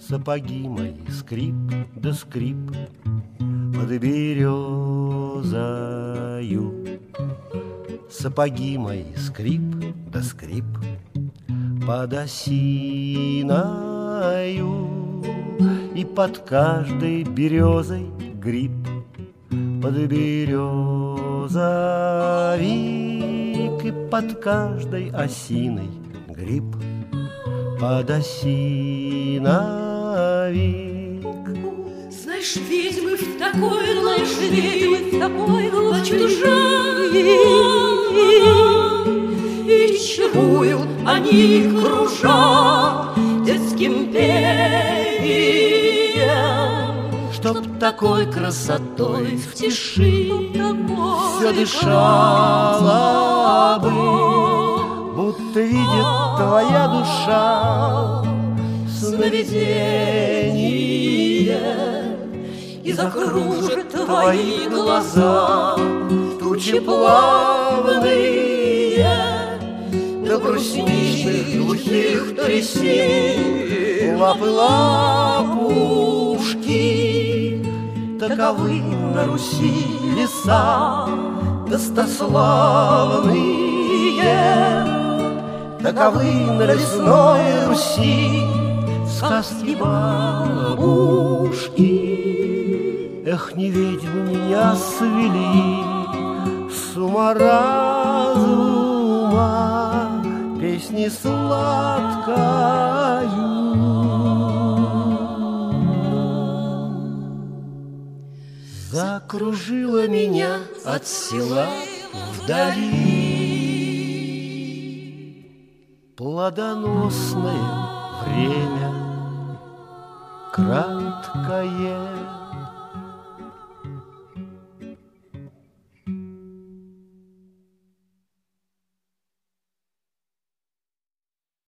Сапоги мои скрип да скрип под березою. Сапоги мои скрип да скрип под осиною. И под каждой березой гриб, под березовик, и под каждой осиной гриб, под осиновик. Знаешь, ведьмы в такой чужие, и чаруют они, кружа детским пением, чтоб такой красотой в тиши все дышала бы, будто видит твоя душа сновидение, и закружит твои глаза тучи плавные, до брусничных глухих трясин лапы лапушки. Таковы на Руси леса достославные, таковы на лесной Руси сказки бабушки. Эх, не ведьмы меня свели с ума разума песни сладкою. Закружила меня от села вдали плодоносное время, краткое